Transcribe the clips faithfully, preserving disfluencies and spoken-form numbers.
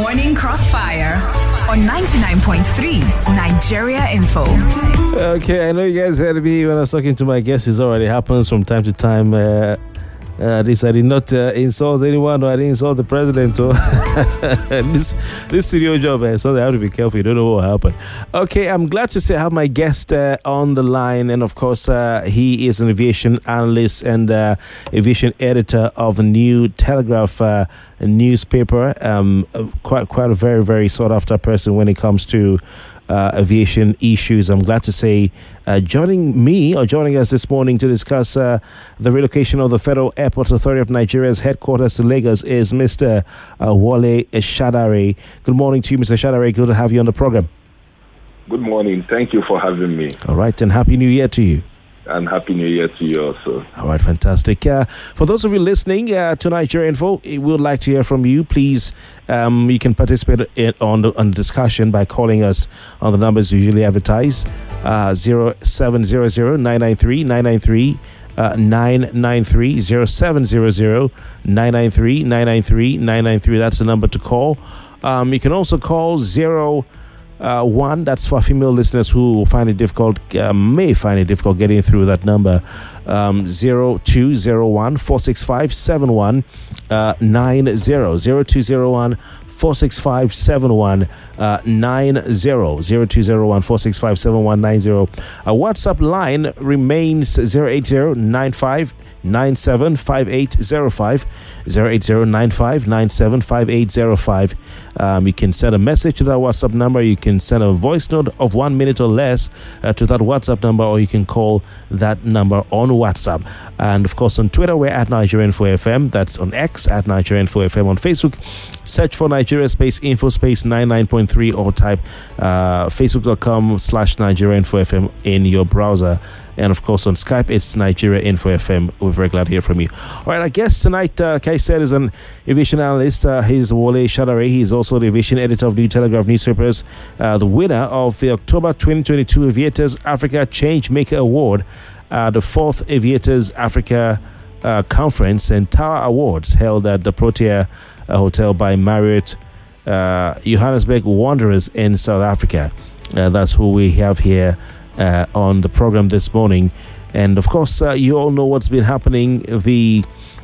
Morning Crossfire on ninety-nine point three Nigeria Info. Okay, I know you guys heard me when I was talking to my guests. It already happens from time to time. Uh, uh, this I did not uh, insult anyone, or I didn't insult the president. Or this this studio job, uh, so I have to be careful. You don't know what will happen. Okay, I'm glad to say I have my guest uh, on the line, and of course, uh, he is an aviation analyst and uh, aviation editor of a New Telegraph uh, newspaper. Um, quite quite a very very sought after person when it comes to Uh, aviation issues. I'm glad to say uh, joining me or joining us this morning to discuss uh, the relocation of the Federal Airports Authority of Nigeria's headquarters to Lagos is Mister Uh, Wole Shadare. Good morning to you, Mister Shadare. Good to have you on the program. Good morning. Thank you for having me. All right, and Happy New Year to you. And Happy New Year to you also. All right, fantastic. Uh, for those of you listening uh, to Nigeria Info, we would like to hear from you. Please, um, you can participate in, on, the, on the discussion by calling us on the numbers usually advertised, uh, zero seven zero zero nine nine three nine nine three uh, nine nine three, zero seven zero zero nine nine three nine nine three nine nine three. That's the number to call. Um, you can also call zero. Uh, one, that's for female listeners who find it difficult, uh, may find it difficult getting through that number. Um, zero two zero one four six five seven one nine zero zero two zero one four six five seven one nine zero zero two zero one four six five seven one nine zero. A WhatsApp line remains zero eight zero nine five nine seven five eight zero five zero eight zero nine five nine seven five eight zero five. Um, you can send a message to that WhatsApp number. You can send a voice note of one minute or less uh, to that WhatsApp number, or you can call that number on WhatsApp. And of course, on Twitter, we're at Nigeria Info F M. That's on X at Nigeria Info F M. On Facebook, search for Nigeria Space Info Space ninety-nine point three, or type uh, facebook.com slash Nigeria Info F M in your browser. And of course, on Skype, it's Nigeria Info F M. We're very glad to hear from you. All right, our guest tonight, uh, like I said, is an aviation analyst. Uh, he's Wole Shadare. He's also the aviation editor of New Telegraph newspapers, uh, the winner of the October twenty twenty-two Aviators Africa Changemaker Award, uh, the fourth Aviators Africa uh, Conference and Tower Awards held at the Protea uh, Hotel by Marriott uh, Johannesburg Wanderers in South Africa. Uh, that's who we have here Uh, on the program this morning. And of course, uh, you all know what's been happening. The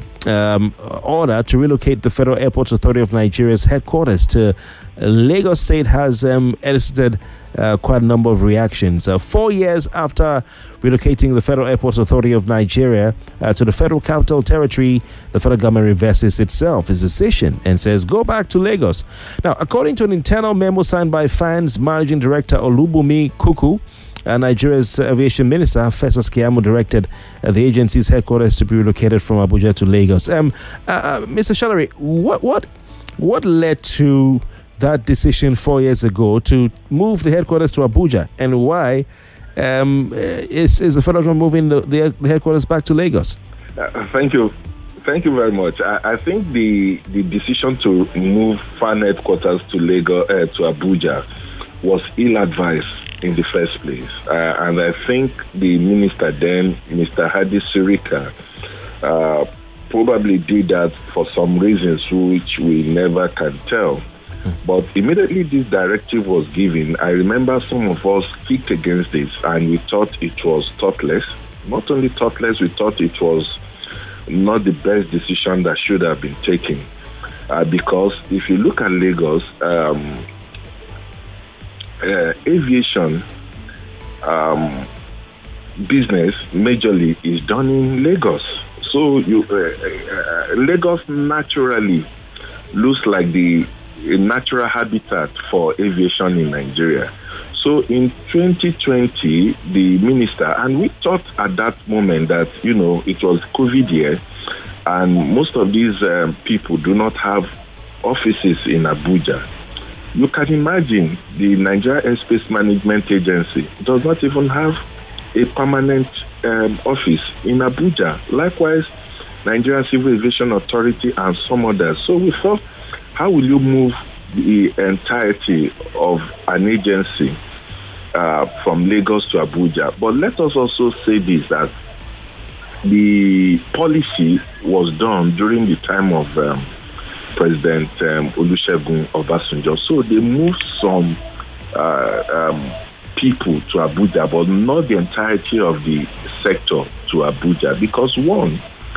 um, order to relocate the Federal Airports Authority of Nigeria's headquarters to Lagos State has um, elicited uh, quite a number of reactions. Uh, four years after relocating the Federal Airports Authority of Nigeria uh, to the Federal Capital Territory, the federal government reverses itself, its decision, and says, go back to Lagos. Now, according to an internal memo signed by F A N's Managing Director Olubunmi Kuku, Uh, Nigeria's aviation minister, Festus Keyamo, directed uh, the agency's headquarters to be relocated from Abuja to Lagos. Um, uh, uh, Mister Shadare, what what what led to that decision four years ago to move the headquarters to Abuja, and why um, is is the federal government moving the, the headquarters back to Lagos? Uh, thank you. Thank you very much. I, I think the the decision to move F A N headquarters to Lagos uh, to Abuja was ill-advised in the first place. Uh, and I think the minister then, Mister Hadi Sirika, uh, probably did that for some reasons which we never can tell. Mm. But immediately this directive was given, I remember some of us kicked against it, and we thought it was thoughtless. Not only thoughtless, we thought it was not the best decision that should have been taken. Uh, because if you look at Lagos, um, Uh, aviation um, business majorly is done in Lagos. So you, uh, uh, Lagos naturally looks like the natural habitat for aviation in Nigeria. So in twenty twenty, the minister, and we thought at that moment that, you know, it was COVID year, and most of these um, people do not have offices in Abuja. You can imagine the Nigeria Airspace Management Agency does not even have a permanent um, office in Abuja. Likewise, Nigeria Civil Aviation Authority and some others. So we thought, how will you move the entirety of an agency uh, from Lagos to Abuja? But let us also say this, that the policy was done during the time of um, President um, Olusegun Obasanjo. So they moved some uh, um, people to Abuja, but not the entirety of the sector to Abuja, because one,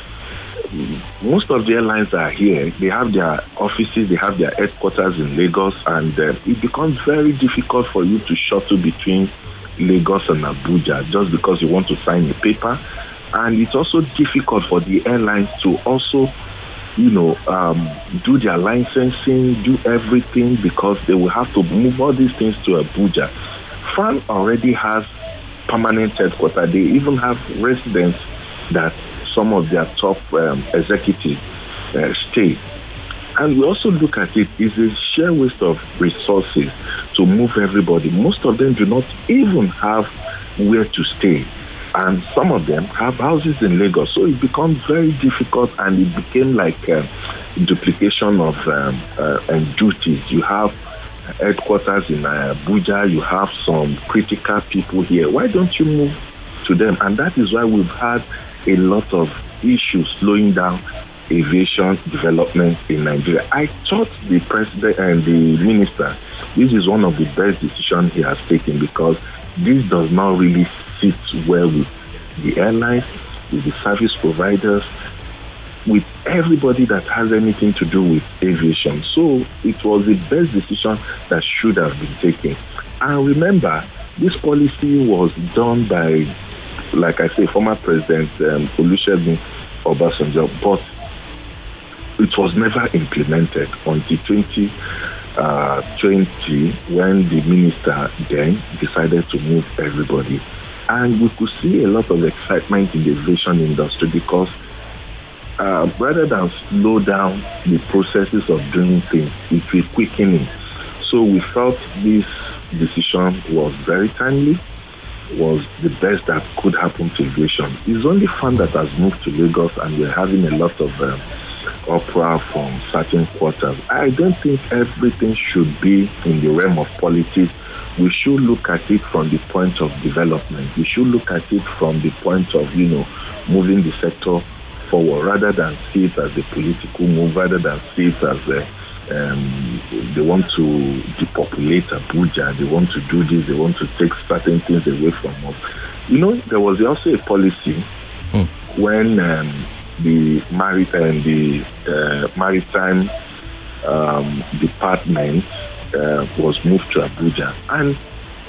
most of the airlines are here. They have their offices, they have their headquarters in Lagos, and uh, it becomes very difficult for you to shuttle between Lagos and Abuja just because you want to sign a paper. And it's also difficult for the airlines to also, you know, um, do their licensing, do everything, because they will have to move all these things to Abuja. Fran already has permanent headquarters. They even have residents that some of their top um, executives uh, stay. And we also look at it, it's a sheer waste of resources to move everybody. Most of them do not even have where to stay. And some of them have houses in Lagos. So it becomes very difficult, and it became like a duplication of um, uh, and duties. You have headquarters in Abuja, you have some critical people here. Why don't you move to them? And that is why we've had a lot of issues slowing down aviation development in Nigeria. I thought the president and the minister, this is one of the best decisions he has taken, because this does not really sit well with the airlines, with the service providers, with everybody that has anything to do with aviation. So it was the best decision that should have been taken. And remember, this policy was done by, like I say, former President um, Olusegun Obasanjo, but it was never implemented until twenty twenty, when the minister then decided to move everybody. And we could see a lot of excitement in the aviation industry, because uh, rather than slow down the processes of doing things, it will quicken it. So we felt this decision was very timely, was the best that could happen to aviation. It's only fun that has moved to Lagos, and we're having a lot of uh, opera from certain quarters. I don't think everything should be in the realm of politics. We should look at it from the point of development. We should look at it from the point of, you know, moving the sector forward, rather than see it as a political move, rather than see it as a Um, they want to depopulate Abuja, they want to do this, they want to take certain things away from us. You know, there was also a policy hmm. when um, the maritime, the uh, maritime um, department uh, was moved to Abuja, and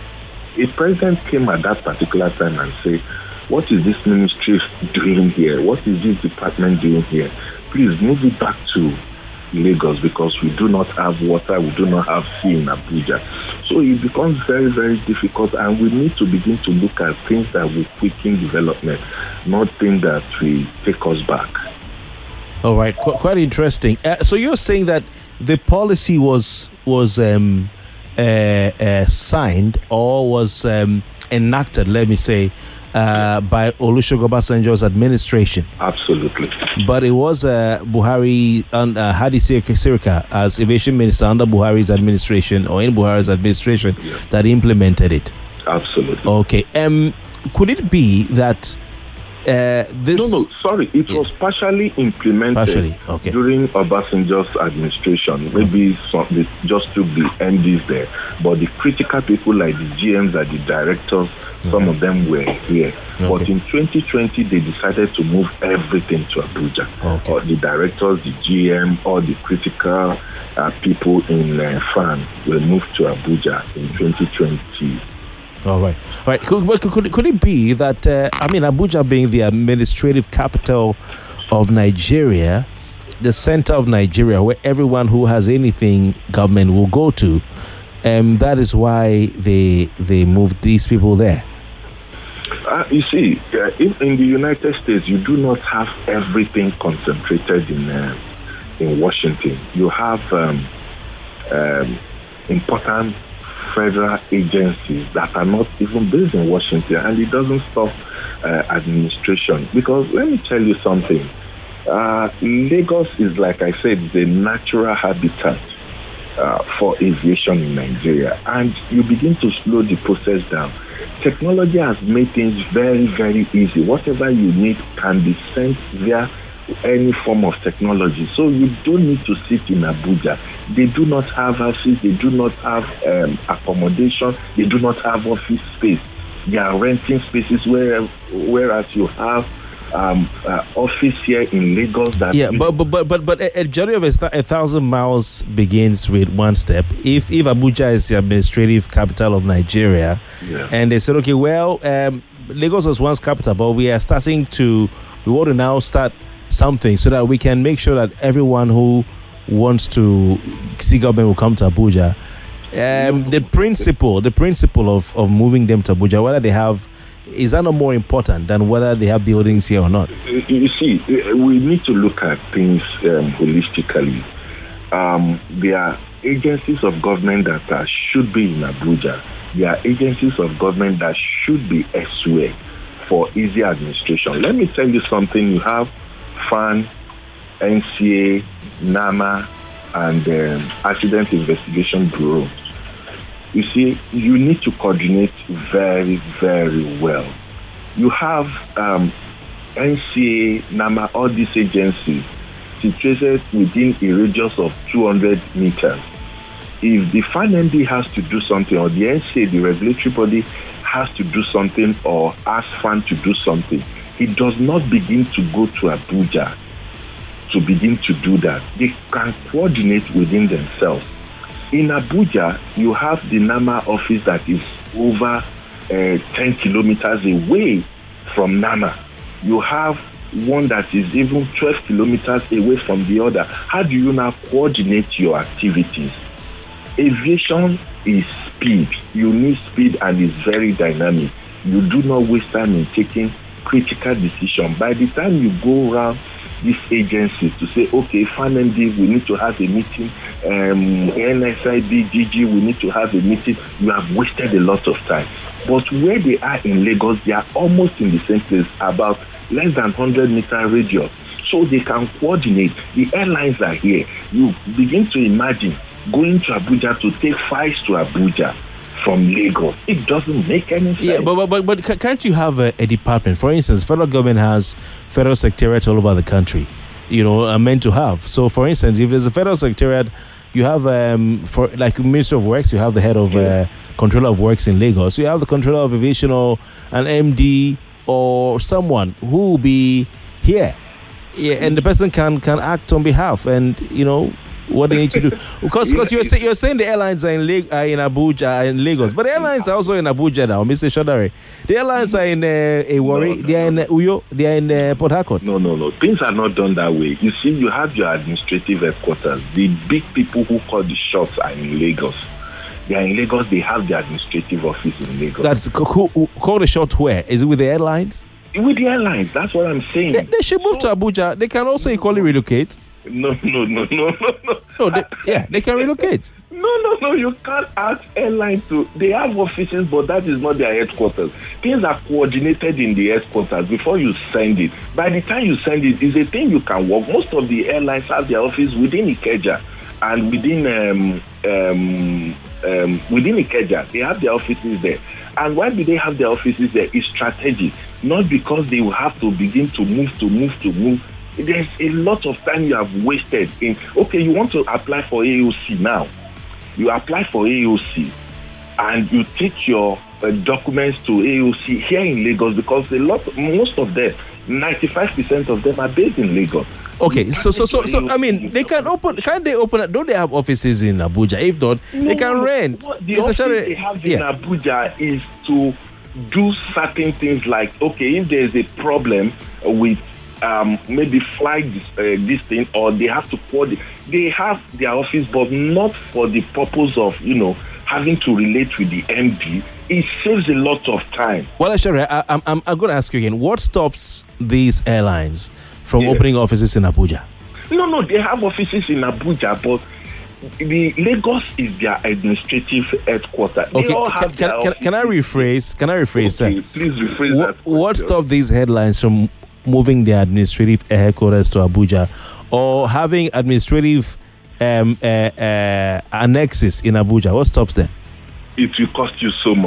a president came at that particular time and said, "What is this ministry doing here? What is this department doing here? Please move it back to Lagos, because we do not have water, we do not have sea in Abuja." So it becomes very, very difficult, and we need to begin to look at things that will quicken development, not things that will take us back. All right, Qu- quite interesting. Uh, so you're saying that the policy was was um, uh, uh, signed or was um, enacted, let me say, Uh, by Olusegun Obasanjo's administration. Absolutely. But it was uh, Buhari and uh, Hadi Sirika as aviation minister under Buhari's administration, or in Buhari's administration, yeah. that implemented it. Absolutely. Okay. Um, could it be that uh, this... No, no, sorry. It yeah. was partially implemented partially. Okay. during Obasanjo's administration. Maybe mm-hmm. some, they just took the M Ds there. But the critical people like the G Ms and the directors, mm-hmm. some of them were here. Okay. But in twenty twenty, they decided to move everything to Abuja. Okay. Or the directors, the G M, all the critical uh, people in uh, France were moved to Abuja in twenty twenty. All right. All right. Could, could, could it be that, uh, I mean, Abuja being the administrative capital of Nigeria, the center of Nigeria, where everyone who has anything government will go to, um, that is why they they moved these people there? Uh, you see, uh, in, in the United States, you do not have everything concentrated in uh, in Washington. You have um, um, important federal agencies that are not even based in Washington, and it doesn't stop uh, administration. Because let me tell you something, uh, Lagos is, like I said, the natural habitat uh, for aviation in Nigeria, and you begin to slow the process down. Technology has made things very, very easy. Whatever you need can be sent via any form of technology. So you don't need to sit in Abuja. They do not have houses, they do not have um, accommodation, they do not have office space. They are renting spaces where, whereas you have um, uh, office here in Lagos. That yeah, but but but but, but a, a journey of a, a thousand miles begins with one step. If if Abuja is the administrative capital of Nigeria, yeah. and they said, okay, well, um, Lagos was once capital, but we are starting to, we want to now start something so that we can make sure that everyone who wants to see government will come to Abuja. Um, the principle, the principle of, of moving them to Abuja, whether they have, is that not more important than whether they have buildings here or not? You see, we need to look at things um, holistically. Um, there are agencies of government that are, should be in Abuja. There are agencies of government that should be elsewhere for easy administration. Let me tell you something. You have F A N, N C A, NAMA, and um, Accident Investigation Bureau. You see, you need to coordinate very, very well. You have um, N C A, NAMA, all these agencies situated within a radius of two hundred meters. If the F A N M D has to do something, or the N C A, the regulatory body, has to do something, or ask F A N to do something, it does not begin to go to Abuja to begin to do that. They can coordinate within themselves. In Abuja, you have the NAMA office that is over uh, ten kilometers away from NAMA. You have one that is even twelve kilometers away from the other. How do you now coordinate your activities? Aviation is speed. You need speed, and it's very dynamic. You do not waste time in taking critical decisions. By the time you go around these agencies to say, okay, F A N M D, we need to have a meeting, um, N S I B, G G, we need to have a meeting, you have wasted a lot of time. But where they are in Lagos, they are almost in the same place, about less than one hundred meter radius. So they can coordinate. The airlines are here. You begin to imagine going to Abuja to take flights to Abuja from Lagos. It doesn't make any sense. Yeah, but but but, but can't you have a, a department? For instance, federal government has federal secretariats all over the country. You know, are meant to have. So, for instance, if there's a federal secretariat, you have um for like Ministry of Works, you have the head of yeah. uh, controller of works in Lagos. You have the controller of aviation or an M D or someone who will be here. Yeah, and the person can can act on behalf, and you know what they need to do. Because because you're say, you're saying the airlines are in Lag- are in Abuja, in Lagos, but the airlines are also in Abuja now, Mister Shodari. The airlines are in uh, Awori, no, no, they are in uh, Uyo, they are in uh, Port Harcourt. No, no, no. Things are not done that way. You see, you have your administrative headquarters. The big people who call the shots are in Lagos. They are in Lagos. They have the administrative office in Lagos. That's who, who call the shot where? Is it with the airlines? With the airlines. That's what I'm saying. They, they should move so, to Abuja. They can also equally relocate. No, no, no, no, no, no. No, they, yeah, they can relocate. No, no, no. You can't ask airlines to. They have offices, but that is not their headquarters. Things are coordinated in the headquarters before you send it. By the time you send it, it's a thing you can work. Most of the airlines have their office within Ikeja and within um, um, um, within Ikeja. They have their offices there. And why do they have their offices there? It's strategic, not because they will have to begin to move, to move, to move. There's a lot of time you have wasted in, okay, you want to apply for A O C now. You apply for A O C and you take your uh, documents to A O C here in Lagos, because a lot, most of them, ninety-five percent of them are based in Lagos. Okay, so so so so I mean, they can open. Can they open? Don't they have offices in Abuja? If not, no, they can rent. The office they have in yeah. Abuja is to do certain things like, okay, if there is a problem with um, maybe flight uh, this thing, or they have to coordinate. They have their office, but not for the purpose of, you know, having to relate with the M D. It saves a lot of time. Well, actually, I, I'm I'm, I'm going to ask you again. What stops these airlines from yeah. opening offices in Abuja? No, no, they have offices in Abuja, but the Lagos is their administrative headquarters. Okay, can, can, can, can I rephrase? Can I rephrase? Okay, sir? Please rephrase what, that. What stopped these headlines from moving their administrative headquarters to Abuja, or having administrative um, uh, uh, annexes in Abuja? What stops them? It will cost you so much.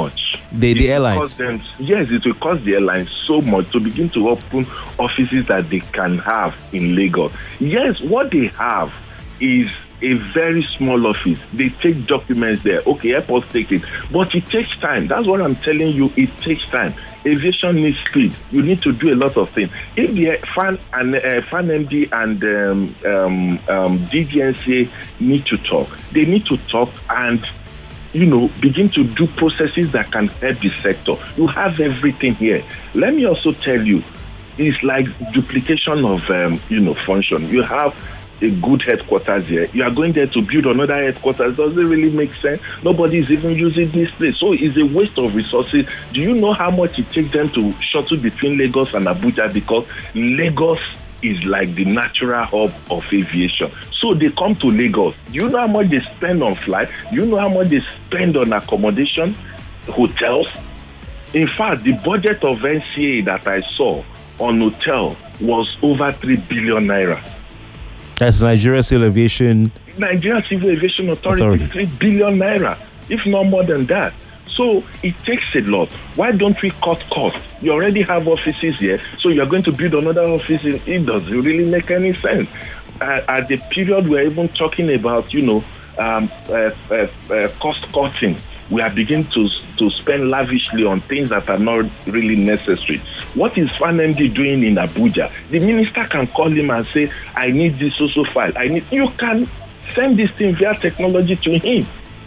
The, the It will airlines. cost them- yes, it will cost the airlines so much to begin to open offices that they can have in Lagos. Yes, what they have is a very small office. They take documents there. Okay, airports take it. But it takes time. That's what I'm telling you. It takes time. Aviation needs speed. You need to do a lot of things. If the FAN and uh, FAN M D and um, um, um, D G N C A need to talk, they need to talk and, you know, begin to do processes that can help the sector. You have everything here. Let me also tell you, it's like duplication of, um, you know, function. You have a good headquarters here. You are going there to build another headquarters. Does it really make sense? Nobody is even using this place. So it's a waste of resources. Do you know how much it takes them to shuttle between Lagos and Abuja? Because Lagos is like the natural hub of aviation. So they come to Lagos. Do you know how much they spend on flight? Do you know how much they spend on accommodation, hotels? In fact, the budget of N C A that I saw on hotel was over three billion naira. That's Nigeria Civil Aviation. Nigeria Civil Aviation Authority, Authority, three billion naira, if not more than that. So it takes a lot. Why don't we cut costs? You already have offices here, so you're going to build another office. In, it doesn't really make any sense. Uh, at the period we're even talking about, you know, um, uh, uh, uh, cost cutting, we are beginning to to spend lavishly on things that are not really necessary. What is FAN M D doing in Abuja? The minister can call him and say, I need this social file. I need. You can send this thing via technology to him.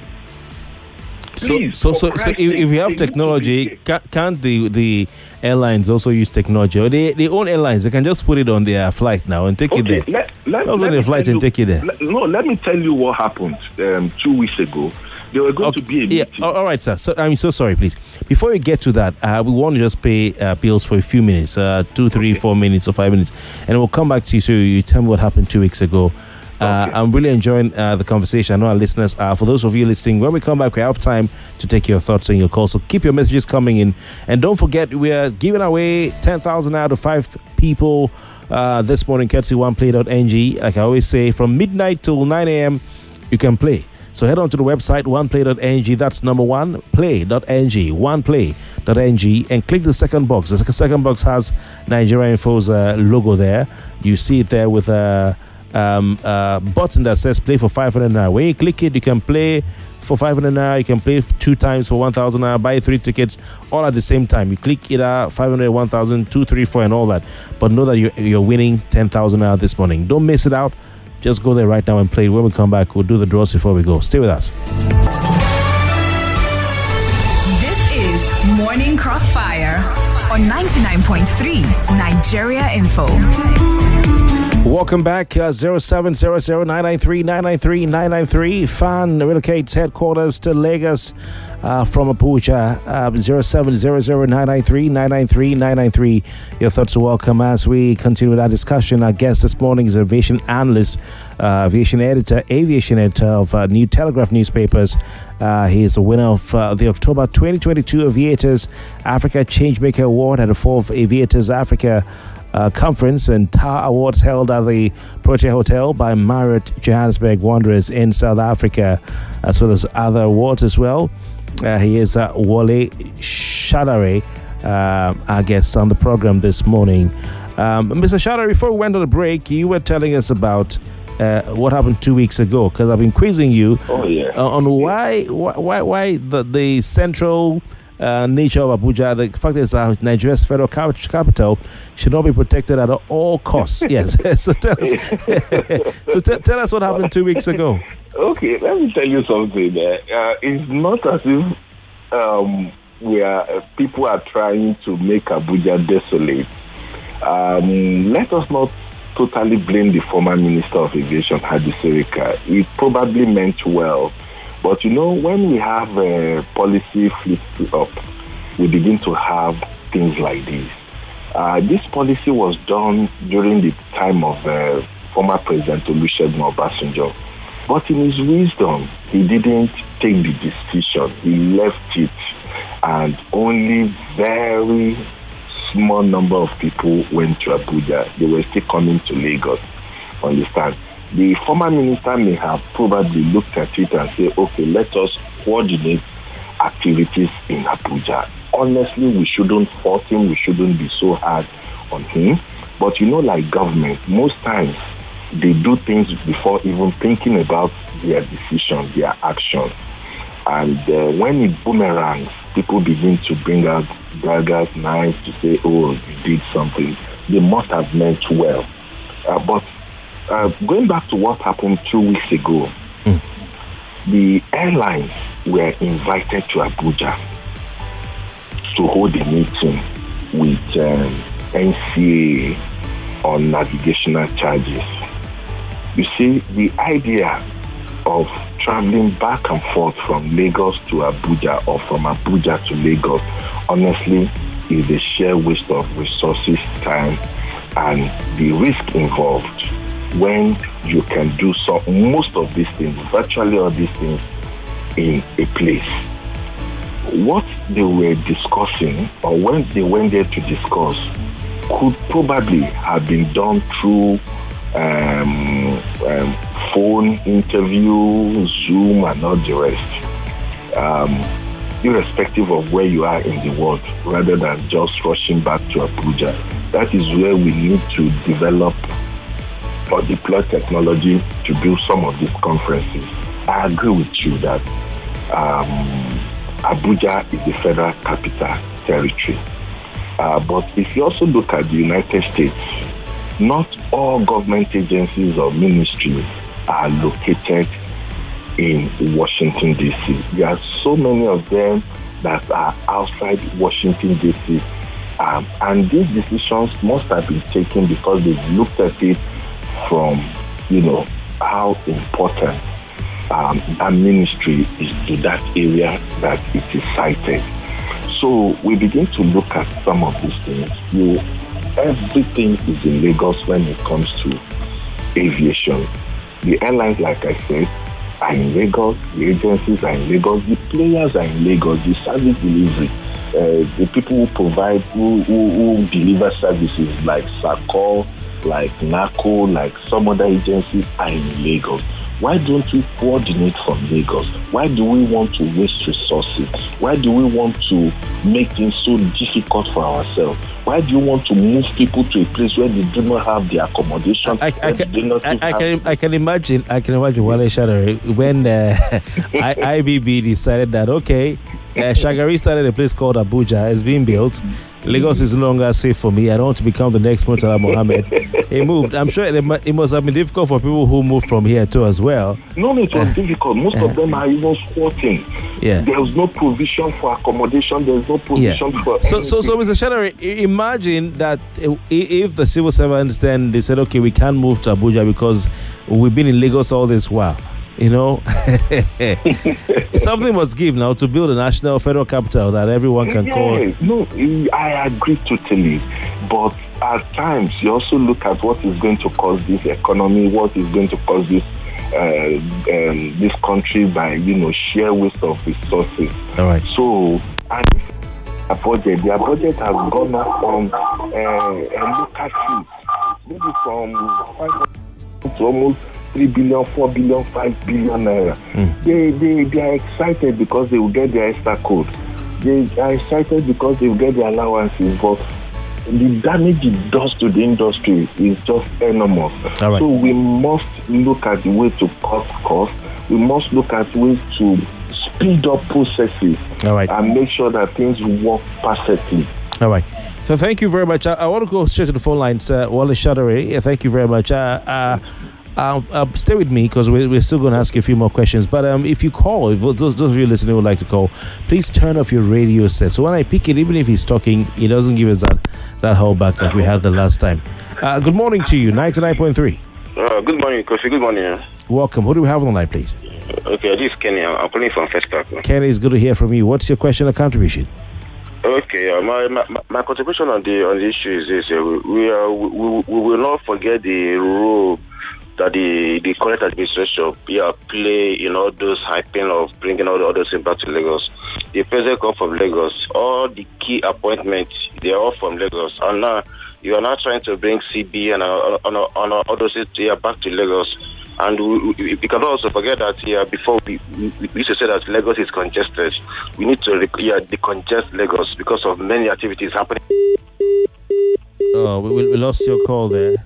Please, so, so, so, so if, if you have technology, ca- can't the the airlines also use technology? Or they, they own airlines, they can just put it on their flight now and take okay, it there. Let, let, Not let on the flight and you, take it there. Let, no, let me tell you what happened um, two weeks ago. They were going Okay, to be a yeah. meeting. All right, sir. So I'm so sorry, please. Before we get to that, uh, we want to just pay uh, bills for a few minutes, uh, two, three, okay. four minutes or five minutes, and we'll come back to you so you tell me what happened two weeks ago. Uh, Okay. I'm really enjoying uh, the conversation. I know our listeners are. For those of you listening, when we come back, we have time to take your thoughts and your calls. So keep your messages coming in. And don't forget, we are giving away ten thousand out of five people uh, this morning, courtesy one play dot n g. Like I always say, from midnight till nine a.m., you can play. So head on to the website, one play dot n g. That's number one, play dot n g, one play dot n g, and click the second box. The second box has Nigeria Info's uh, logo there. You see it there with a um, uh, button that says play for five hundred naira. When you click it, you can play for five hundred naira. You can play two times for one thousand naira. Buy three tickets all at the same time. You click either five hundred, one thousand, two, three, four, and all that. But know that you're, you're winning ten thousand naira this morning. Don't miss it out. Just go there right now and play. When we come back, we'll do the draws before we go. Stay with us. This is Morning Crossfire on ninety-nine point three Nigeria Info. Welcome back. Uh, zero seven zero zero nine nine three nine nine three nine nine three. FAN relocates headquarters to Lagos uh, from Abuja. Uh, zero seven zero zero nine nine three nine nine three nine nine three. Your thoughts are welcome as we continue with our discussion. Our guest this morning is aviation analyst, uh, aviation editor, aviation editor of uh, New Telegraph newspapers. Uh, he is the winner of uh, the October twenty twenty-two Aviators Africa Changemaker Award at the fourth Aviators Africa Uh, conference and T A R Awards held at the Protea Hotel by Marriott Johannesburg Wanderers in South Africa, as well as other awards as well. Uh, he is uh, Wale Shadare, uh, our guest on the program this morning. Um, Mister Shadare, before we went on the break, you were telling us about uh, what happened two weeks ago, because I've been quizzing you Oh, yeah. uh, on why, why, why the, the central Uh, nature of Abuja, the fact is uh, Nigeria's federal cap- capital should not be protected at all costs. Yes. so tell us, so t- tell us what happened two weeks ago. Okay, let me tell you something. Uh, it's not as if um, we are uh, people are trying to make Abuja desolate. Um, let us not totally blame the former Minister of Aviation, Hadi Sirika. He probably meant well. But, you know, when we have a policy flip up, we begin to have things like this. Uh, this policy was done during the time of uh, former President Olusegun Obasanjo. But in his wisdom, he didn't take the decision. He left it. And only very small number of people went to Abuja. They were still coming to Lagos. Understand? The former minister may have probably looked at it and said, okay, let us coordinate activities in Abuja. Honestly, we shouldn't force him. We shouldn't be so hard on him. But you know, like government, most times they do things before even thinking about their decisions, their actions. And uh, when it boomerangs, people begin to bring out daggers, knives to say, oh, you did something. They must have meant well. Uh, but uh, going back to what happened two weeks ago, mm. the airlines were invited to Abuja to hold a meeting with um, N C A A on navigational charges. You see, the idea of traveling back and forth from Lagos to Abuja or from Abuja to Lagos, honestly, is a sheer waste of resources, time, and the risk involved when you can do so most of these things, virtually all these things, in a place. What they were discussing, or when they went there to discuss, could probably have been done through um, um, phone interview, Zoom, and all the rest, um, irrespective of where you are in the world, rather than just rushing back to Abuja. That is where we need to develop or deploy technology to do some of these conferences. I agree with you that um, Abuja is the federal capital territory. Uh, but if you also look at the United States, not all government agencies or ministries are located in Washington, D C. There are so many of them that are outside Washington, D C. Um, and these decisions must have been taken because they've looked at it from, you know, how important um, that ministry is to that area that it is cited. So we begin to look at some of these things. You, everything is in Lagos when it comes to aviation. The airlines, like I said, are in Lagos. The agencies are in Lagos. The players are in Lagos. The service delivery, uh, the people who provide, who, who, who deliver services like SACO, like NACO, like some other agencies are in Lagos. Why don't we coordinate from Lagos? Why do we want to waste resources? Why do we want to make things so difficult for ourselves? Why do you want to move people to a place where they do not have the accommodation? I, I, can, I, I, can, I can imagine. I can imagine Wale Shagari when uh, I, IBB decided that okay, uh, Shagari started a place called Abuja. It's being built. Lagos is no longer safe for me. I don't want to become the next Murtala Mohammed. He moved. I'm sure it, it must have been difficult for people who moved from here too as well. No, it was uh, difficult. Most uh, of them are even squatting. Yeah. There's no provision for accommodation. There's no provision yeah. for so, so, so, Mister Shagari, imagine that if the civil servants then they said, okay, we can't move to Abuja because we've been in Lagos all this while. You know, something must give now to build a national federal capital that everyone can yeah, call. No, I agree totally. But at times, you also look at what is going to cause this economy, what is going to cause this uh, um, this country by, you know, sheer waste of resources. All right. So, and their budget, their budget has gone up from uh, a local seat, maybe from five hundred to almost three billion, four billion, five billion naira. Mm. They, they, they are excited because they will get their extra code. They are excited because they will get their allowances, but the damage it does to the industry is just enormous. All right. So we must look at the way to cut costs. We must look at ways to speed up processes. All right. And make sure that things work perfectly. All right. So thank you very much. I, I want to go straight to the phone lines. Uh, Wale Shagari, yeah, thank you very much. Uh, uh, Uh, uh, stay with me because we're, we're still going to ask you a few more questions. But um, if you call, if those, those of you listening would like to call, please turn off your radio set. So when I pick it, even if he's talking, he doesn't give us that, that hold back that we had the last time. Uh, good morning to you, ninety-nine point three. Uh, good morning, Kofi. Good morning. Yeah. Welcome. Who do we have on the line, please? Uh, okay, this is Kenny. I'm calling from First Park. Kenny, it's good to hear from you. What's your question or contribution? Okay, uh, my, my my contribution on the on the issue is this: uh, we we, uh, we we will not forget the role that the, the current administration yeah, play in all those hyping of bringing all the others back to Lagos. The president come from Lagos. All the key appointments, they are all from Lagos. And now you are now trying to bring C B and uh, on, on, on others yeah, back to Lagos. And we, we, we cannot also forget that here, before we, we, we used to say that Lagos is congested. We need to yeah, decongest Lagos because of many activities happening. Oh, we, we lost your call there.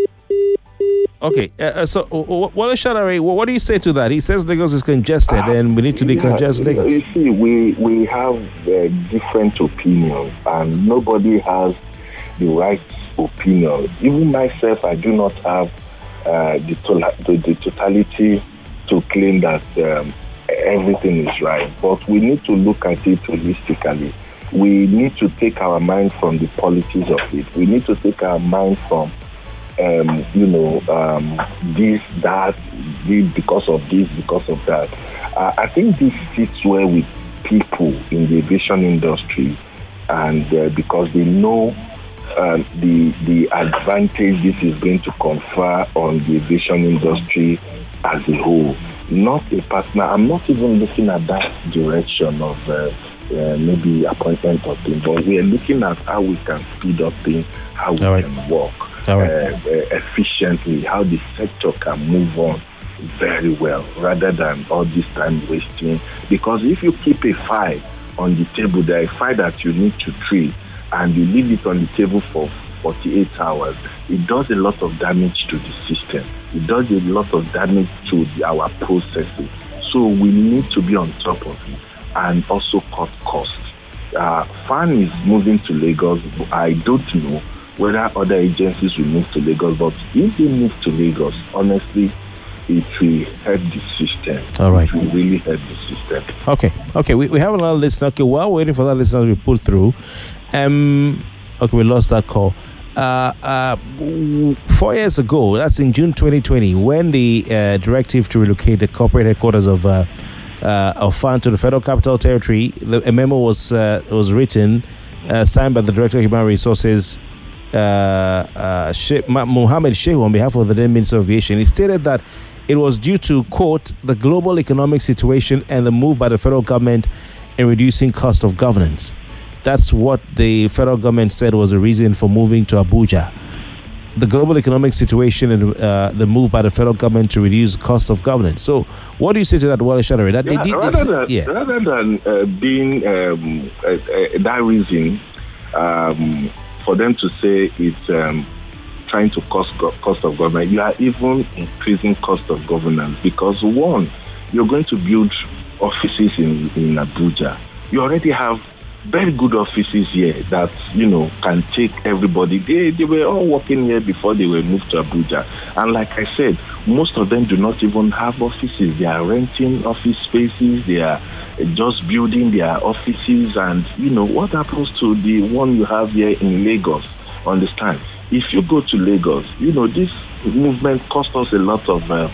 Okay, uh, so uh, Wale Shadari, what do you say to that? He says Lagos is congested uh, and we need to decongest yeah, Lagos. You see, we, we have uh, different opinions and nobody has the right opinion. Even myself, I do not have uh, the, to- the, the totality to claim that um, everything is right. But we need to look at it holistically. We need to take our mind from the politics of it. We need to take our mind from Um, you know, um, this, that, this, because of this, because of that. Uh, I think this sits well with people in the aviation industry, and uh, because they know uh, the the advantage this is going to confer on the aviation industry as a whole. Not a partner. I'm not even looking at that direction of uh, uh, maybe appointment of things, but we are looking at how we can speed up things, how we All right. can work. All right. Uh, uh, efficiently, how the sector can move on very well rather than all this time wasting. Because if you keep a file on the table, there is a file that you need to treat, and you leave it on the table for forty-eight hours, it does a lot of damage to the system. It does a lot of damage to the, our processes. So we need to be on top of it and also cut costs. Uh, FAAN is moving to Lagos. I don't know whether other agencies will move to Lagos, but if they move to Lagos, honestly, it will help the system. All right. It will really help the system. Okay, okay, we, we have another listener. Okay, while we're waiting for that listener to be pulled through, um, okay, we lost that call. Uh, uh, four years ago, that's in June twenty twenty, when the uh, directive to relocate the corporate headquarters of uh, uh, of FAAN to the Federal Capital Territory, the, a memo was uh, was written, uh, signed by the Director of Human Resources, uh, uh, Sheikh Mohammed Shehu, on behalf of the then Minister of Aviation. He stated that it was due to, quote, the global economic situation and the move by the federal government in reducing cost of governance. That's what the federal government said was the reason for moving to Abuja. The global economic situation and uh, the move by the federal government to reduce cost of governance. So, what do you say to that, Wale Shadari? That Yeah, they did rather, this, than, yeah. rather than uh, being um, uh, uh, that reason um, for them to say it's um, trying to cost go- cost of government, you are even increasing cost of governance because one, you're going to build offices in, in Abuja. You already have very good offices here that, you know, can take everybody. They they were all working here before they were moved to Abuja. And like I said, most of them do not even have offices. They are renting office spaces. They are just building their offices. And, you know, what happens to the one you have here in Lagos? Understand? If you go to Lagos, you know, this movement cost us a lot of, uh,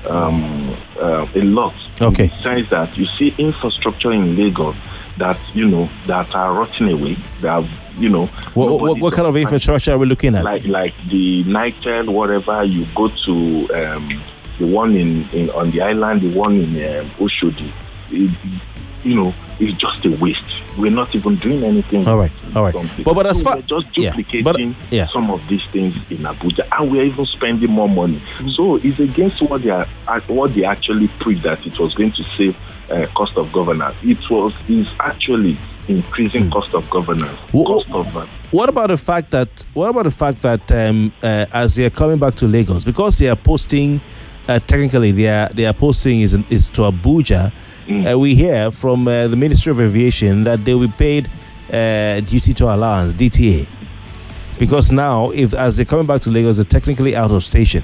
um, uh, a lot. Okay. In the sense that you see infrastructure in Lagos that, you know, that are rotting away. That have, you know. What, what, what kind of infrastructure are we looking at? Like like the Nitel, whatever. You go to um, the one in, in on the island, the one in um, Oshodi. It, you know, it's just a waste. We're not even doing anything. All right, all right. But, but as so far we're just yeah, duplicating but, yeah. some of these things in Abuja, and we're even spending more money. Mm-hmm. So it's against what they are, what they actually preached that it was going to save uh, cost of governance. It was is actually increasing mm. cost of governance. What, cost of, uh, what about the fact that what about the fact that um, uh, as they are coming back to Lagos, because they are posting, uh, technically they are they are posting is is to Abuja. Mm. Uh, we hear from uh, the Ministry of Aviation that they will be paid uh, duty to allowance, D T A, because now, if as they're coming back to Lagos, they're technically out of station.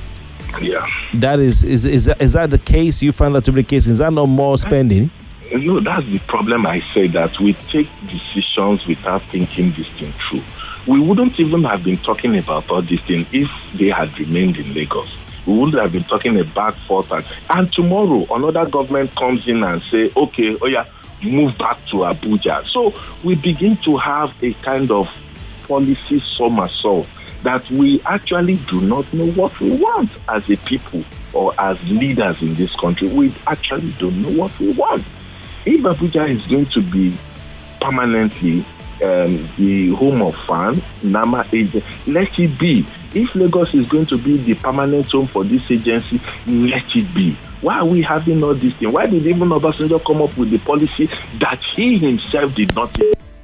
Yeah, that is is is that, is that the case? You find that to be the case? Is that no more spending? No, that's the problem. I say that we take decisions without thinking this thing through. We wouldn't even have been talking about all these things if they had remained in Lagos. We wouldn't have been talking about forth and, and tomorrow another government comes in and say, okay, oh yeah, move back to Abuja. So we begin to have a kind of policy somersault that we actually do not know what we want as a people or as leaders in this country. We actually don't know what we want. If Abuja is going to be permanently um, the home of Fan, Nama agency. Let it be. If Lagos is going to be the permanent home for this agency, let it be. Why are we having all these things? Why did even Obasanjo come up with the policy that he himself did not?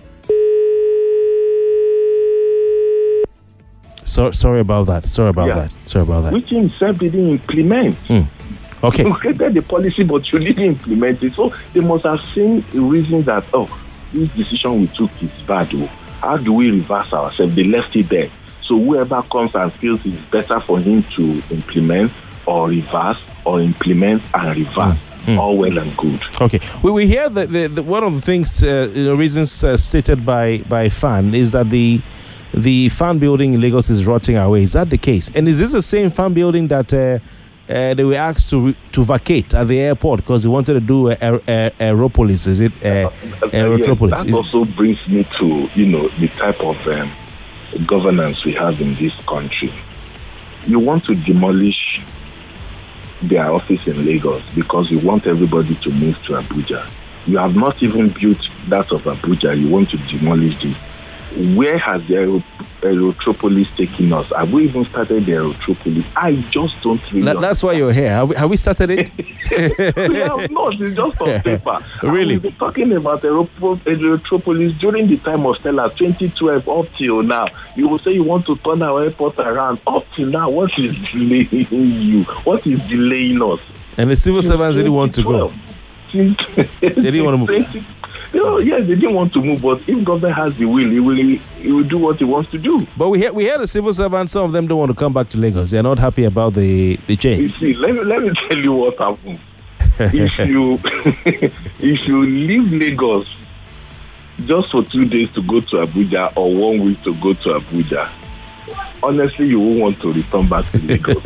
So, sorry about that. Sorry about Yeah. that. Sorry about that. Which he himself didn't implement. Mm. Okay. You created the policy, but you didn't implement it. So they must have seen a reason that, oh, this decision we took is bad. Oh. How do we reverse ourselves? They left it there. So whoever comes and feels it's better for him to implement or reverse or implement and reverse, Mm. all well and good. Okay. We we hear that the, the one of the things, uh, you know, reasons uh, stated by by Fan is that the the Fan building in Lagos is rotting away. Is that the case? And is this the same Fan building that uh, uh, they were asked to to vacate at the airport because they wanted to do uh, Aer- Aer- Aeropolis? Is it uh, Aerotropolis? Yes, that Is- also brings me to, you know, the type of um, governance we have in this country. You want to demolish their office in Lagos because you want everybody to move to Abuja. You have not even built that of Abuja. You want to demolish this. Where has the Aero- Aerotropolis taken us? Have we even started the Aerotropolis? I just don't really That, that's why you're here. Have we, have we started it? we have not. It's just on paper. Really? And we've been talking about Aeropo- Aerotropolis during the time of Stella, twenty twelve up till now. You will say you want to turn our airport around. Up till now, what is delaying you? What is delaying us? And the civil servants didn't want to go. They didn't want to move. You know, yes, they didn't want to move, but if government has the will, he will, he will do what he wants to do. But we hear, we hear the civil servants, some of them don't want to come back to Lagos. They're not happy about the, the You change. see, let me, let me tell you what happens. if you if you leave Lagos just for two days to go to Abuja or one week to go to Abuja, honestly, you won't want to return back to Lagos.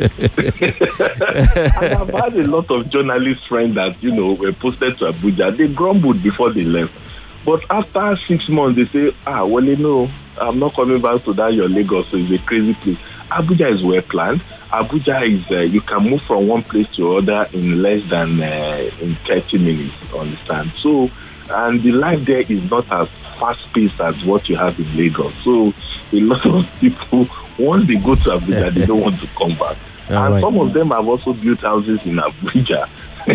And I've had a lot of journalist friends that, you know, were posted to Abuja. They grumbled before they left. But after six months, they say, ah, well, you know, I'm not coming back to that your Lagos, so it's a crazy place. Abuja is well planned. Abuja is, uh, you can move from one place to another in less than uh, in thirty minutes, understand? So, and the life there is not as fast-paced as what you have in Lagos. So, a lot of people, once they go to Abuja, they don't want to come back. All and right. some of them have also built houses in Abuja.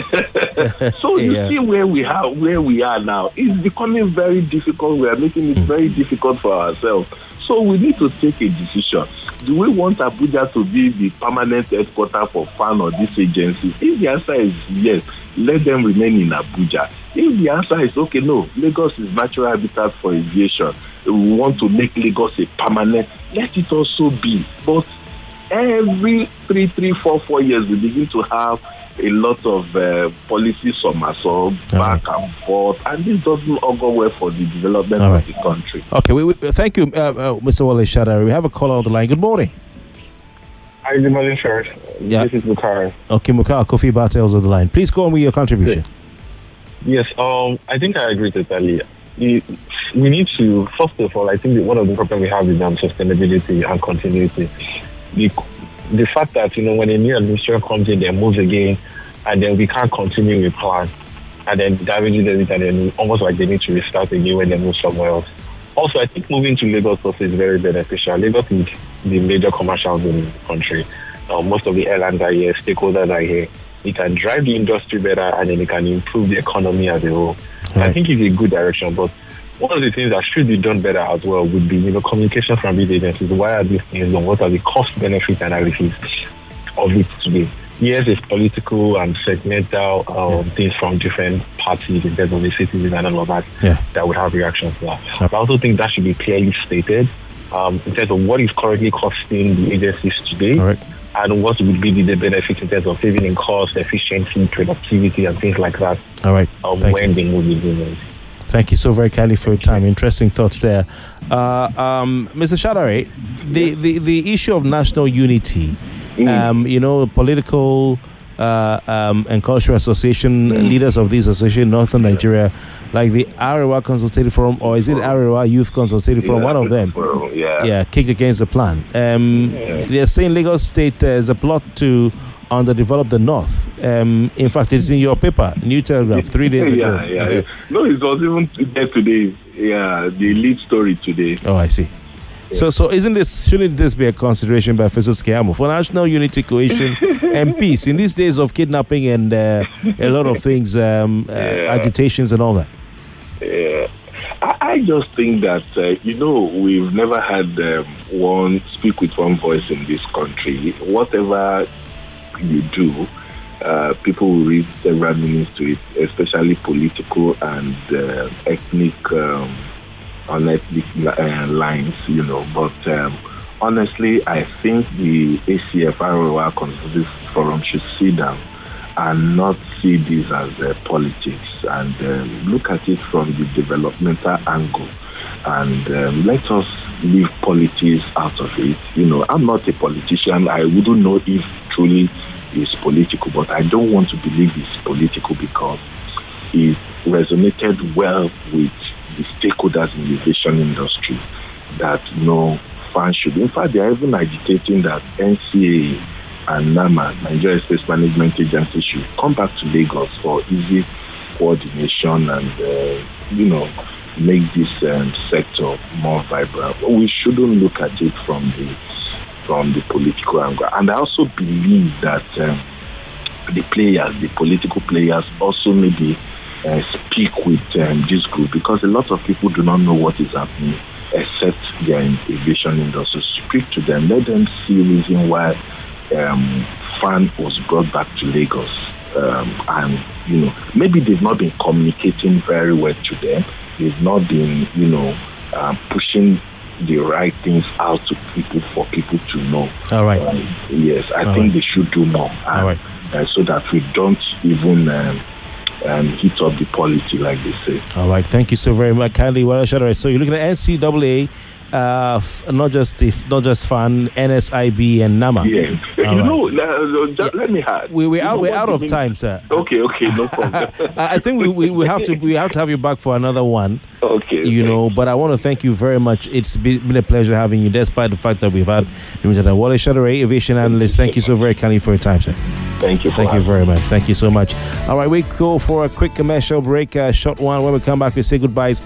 So you Yeah. see where we are, where we are now. It's becoming very difficult. We are making it very difficult for ourselves. So we need to take a decision. Do we want Abuja to be the permanent headquarters for Fan or this agency? If the answer is yes, let them remain in Abuja. If the answer is okay, no, Lagos is natural habitat for aviation. We want to make Lagos a permanent. Let it also be. But every three, three, four, four years, we begin to have a lot of uh, policy somersault back right. and forth, and this doesn't all go well for the development All of right. the country. Okay, we, we, thank you, uh, uh, Mister Wale Shadari. We have a caller on the line. Good morning. Hi, good morning, sir. Yeah. This is Bukhari. Okay, Mukar Kofi Bartels on the line. Please go on with your contribution. Yes, um, I think I agree totally. We, we need to, first of all, I think that one of the problems we have is um, sustainability and continuity. The, the fact that, you know, when a new administration comes in, they move again, and then we can't continue with plan, and then damages everything, and then almost like they need to restart again when they move somewhere else. Also, I think moving to Lagos also is very beneficial. Lagos is the major commercial zone in the country. Uh, most of the airlines are here, stakeholders are here. It can drive the industry better, and then it can improve the economy as a whole. Right. I think it's a good direction, but one of the things that should be done better as well would be, you know, communication from these agencies. Why are these things done? What are the cost-benefit analysis of it today? Yes, it's political and segmental um, yeah. things from different parties in terms of the citizens and all of that Yeah. that would have reactions to that. But I also think that should be clearly stated um, in terms of what is currently costing the agencies today. All right. And what would be the benefits in terms of saving in cost, efficiency, productivity, and things like that. All right. Um, Thank when you. they move the business. Thank you so very kindly for your time. Interesting thoughts there. Uh, um, Mister Shadari, the, the, the issue of national unity, um, you know, political uh, um, and cultural association Mm. leaders of this association, Northern Nigeria, like the Arewa Consultative Forum, or is it Arewa Youth Consultative Forum? One of them. Yeah. Yeah, kicked against the plan. Um, Yeah. They're saying Lagos State uh, is a plot to underdevelop the North. Um, in fact, it's in your paper, New Telegraph, three days ago. yeah, yeah, yeah. No, it was even there today. Yeah, the lead story today. Oh, I see. So, so isn't this, shouldn't this be a consideration by Festus Keyamo for national unity, cohesion, and peace in these days of kidnapping and uh, a lot of things, um, uh, yeah. agitations and all that? Yeah. I, I just think that, uh, you know, we've never had um, one speak with one voice in this country. Whatever you do, uh, people will read several meanings to it, especially political and uh, ethnic um, on ethnic uh, lines, you know. But um, honestly, I think the A C F R O R Consultative Forum should sit down and not see this as uh, politics and um, look at it from the developmental angle. And um, let us leave politics out of it. You know, I'm not a politician. I wouldn't know if truly it's political, but I don't want to believe it's political because it resonated well with the stakeholders in the aviation industry that no fans should. In fact, they are even agitating that N C A A and NAMA, Nigeria Space Management Agency, should come back to Lagos for easy coordination and, uh, you know, make this um, sector more vibrant. We shouldn't look at it from the from the political angle. And I also believe that um, the players, the political players, also maybe Uh, speak with um, this group because a lot of people do not know what is happening except they are in the aviation industry. Speak to them, let them see the reason why um, FAN was brought back to Lagos. Um, and, you know, maybe they've not been communicating very well to them. They've not been, you know, uh, pushing the right things out to people for people to know. All right. Um, yes, I All think right. they should do more. And, All right. uh, so that we don't even... Um, and hit up the polity, like they say. All right, thank you so very much, kindly. Well, so you're looking at N C A A, uh, f- not just the, not just FAN, N S I B, and NAMA. Yeah, All you right. know, uh, just Yeah. let me add. We we're out, You know we're out of mean? time, sir. Okay, okay, no problem. I think we, we, we have to we have to have you back for another one. Okay, you know, thanks. but I want to thank you very much. It's been a pleasure having you, despite the fact that we've had Mister Wale Shadare, aviation analyst. Thank you so very kindly for your time, sir. Thank you. For Thank you very much. Thank you so much. All right, we go for a quick commercial break, a short one. When we come back, we say goodbyes.